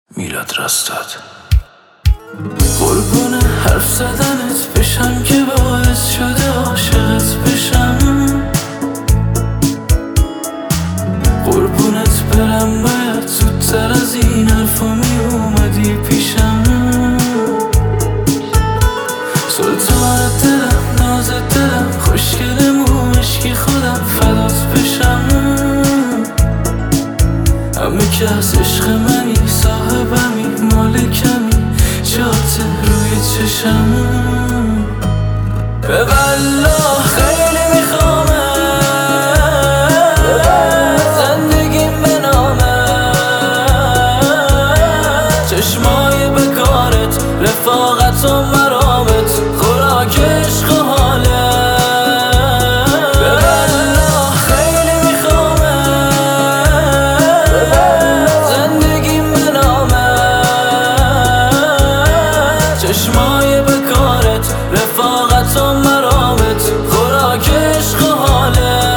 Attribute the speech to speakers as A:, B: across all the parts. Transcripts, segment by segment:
A: میلاد رستاد. قربون حرف زدنت بشم که باعث شده عاشقت بشم. قربونت برم باید زودتر از این حرفا می اومدی پیشم. سلطان دلم، ناز دلم، خوشگل مومشکی خودم فدات بشم. همه که از عشق منی، صاحبمی، مالکمی، جات روی چشم. به والله خیلی میخوامت، زندگیم به نامت، چشمای بکارت، رفاقت و مرامت، خوراک عشق و حالت. به والله خیلی میخوامت، زندگیم به نامت، چشمای بکارت، رفاقت و مرامت، خوراک عشق و حالت.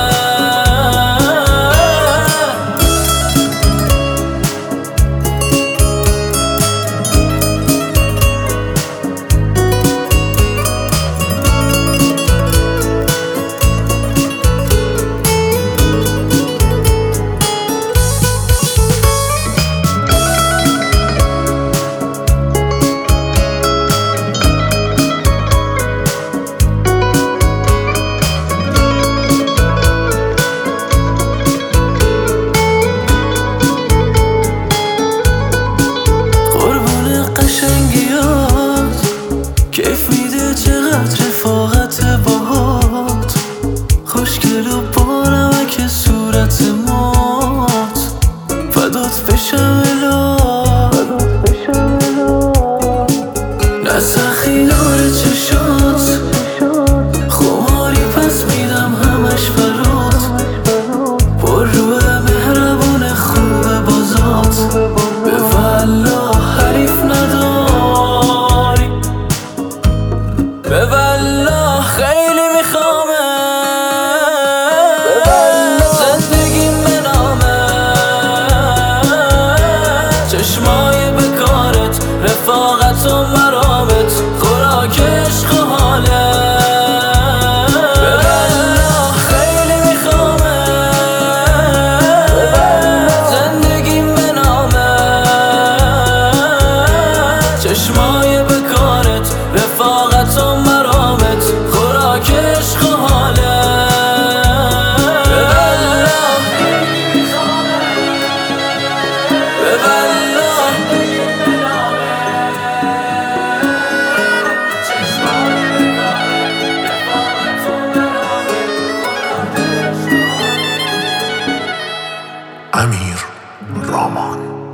A: کیف میده چقدر رفاقت باهات، خوشگل و بانمک صورت مات، فدات بشم الهی، نه سخیدار چشات، خماری پس میدم همش برات، پر روح مهربون خوب بازات. به والله حریف نداری، به والله خیلی میخوامت، زندگیم به نامت، چشمای بکارت، رفاقت و مرامت، خوراک عشق و حالت. به والله خیلی میخوامت، زندگیم به نامت، چشمای بکارت، رفاقت و مرامت، خوراک عشق و حالت. به والله به والله چشمای بکارت، رفاقت و مرامت، خوراک عشق و حالت.
B: امیر رامان.